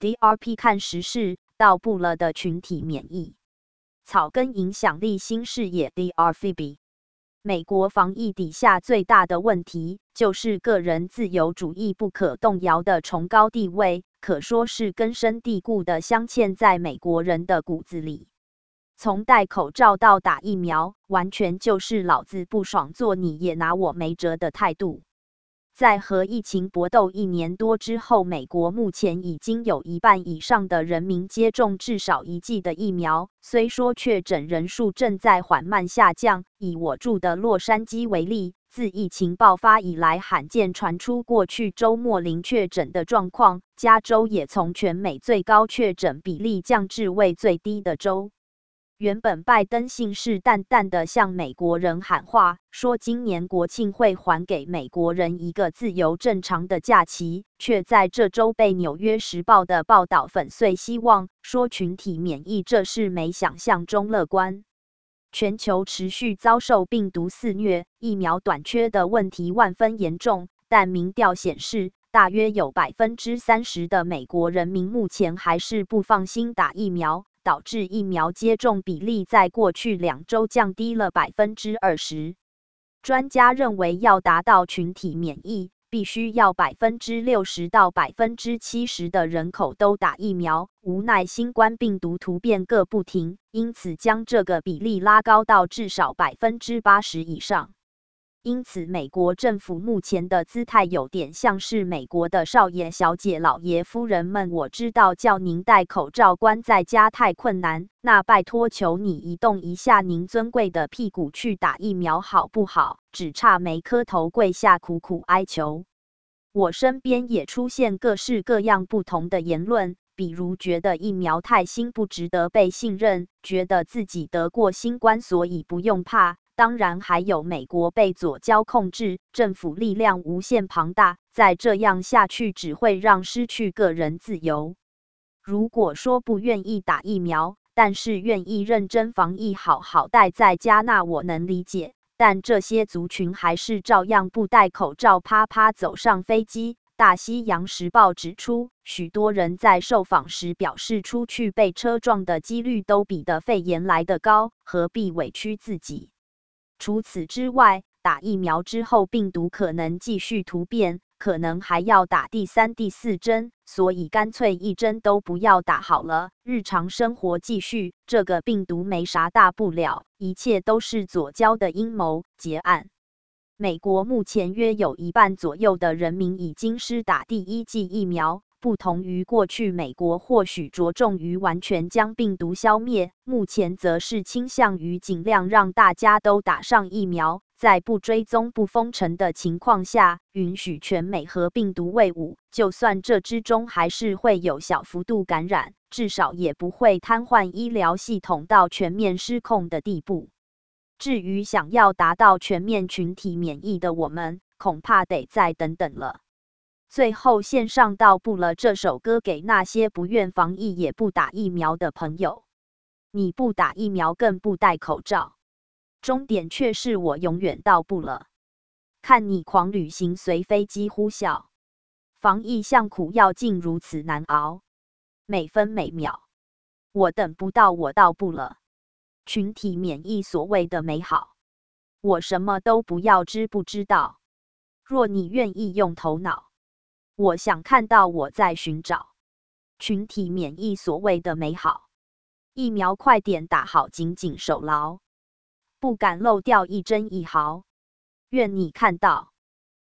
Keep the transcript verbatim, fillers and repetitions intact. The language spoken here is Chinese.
D R P 看时事，到不了的群体免疫。草根影响力新视野 D R F B。美国防疫底下最大的问题，就是个人自由主义不可动摇的崇高地位，可说是根深蒂固的镶嵌在美国人的骨子里。从戴口罩到打疫苗，完全就是老子不爽做你也拿我没辙的态度。在和疫情搏斗一年多之后，美国目前已经有一半以上的人民接种至少一剂的疫苗，虽说确诊人数正在缓慢下降。以我住的洛杉矶为例，自疫情爆发以来，罕见传出过去周末零确诊的状况，加州也从全美最高确诊比例降至为最低的州。原本拜登信誓旦旦地向美国人喊话，说今年国庆会还给美国人一个自由正常的假期，却在这周被《纽约时报》的报道粉碎希望，说群体免疫这事没想象中乐观。全球持续遭受病毒肆虐，疫苗短缺的问题万分严重，但民调显示，大约有 百分之三十 的美国人民目前还是不放心打疫苗，导致疫苗接种比例在过去两周降低了 百分之二十。专家认为，要达到群体免疫，必须要 百分之六十 到 百分之七十 的人口都打疫苗。无奈新冠病毒突变个不停，因此将这个比例拉高到至少 百分之八十 以上。因此，美国政府目前的姿态有点像是美国的少爷小姐、老爷夫人们。我知道叫您戴口罩关在家太困难，那拜托求你移动一下您尊贵的屁股去打疫苗好不好？只差没磕头跪下苦苦哀求。我身边也出现各式各样不同的言论，比如觉得疫苗太新不值得被信任，觉得自己得过新冠所以不用怕。当然还有美国被左交控制，政府力量无限庞大，再这样下去只会让失去个人自由。如果说不愿意打疫苗，但是愿意认真防疫，好好待在家，那我能理解。但这些族群还是照样不戴口罩，啪啪走上飞机。大西洋时报指出，许多人在受访时表示，出去被车撞的几率都比得肺炎来得高，何必委屈自己？除此之外，打疫苗之后病毒可能继续突变，可能还要打第三、第四针，所以干脆一针都不要打好了，日常生活继续，这个病毒没啥大不了，一切都是左交的阴谋结案。美国目前约有一半左右的人民已经施打第一剂疫苗。不同于过去，美国或许着重于完全将病毒消灭，目前则是倾向于尽量让大家都打上疫苗，在不追踪、不封城的情况下，允许全美和病毒为伍。就算这之中还是会有小幅度感染，至少也不会瘫痪医疗系统到全面失控的地步。至于想要达到全面群体免疫的我们，恐怕得再等等了。最后献上到不了这首歌给那些不愿防疫也不打疫苗的朋友。你不打疫苗更不戴口罩，终点却是我永远到不了。看你狂旅行随飞机呼啸，防疫像苦药竟如此难熬，每分每秒我等不到我到不了。群体免疫所谓的美好，我什么都不要知不知道？若你愿意用头脑，我想看到我在寻找群体免疫所谓的美好。疫苗快点打好，紧紧手牢，不敢漏掉一针一毫。愿你看到。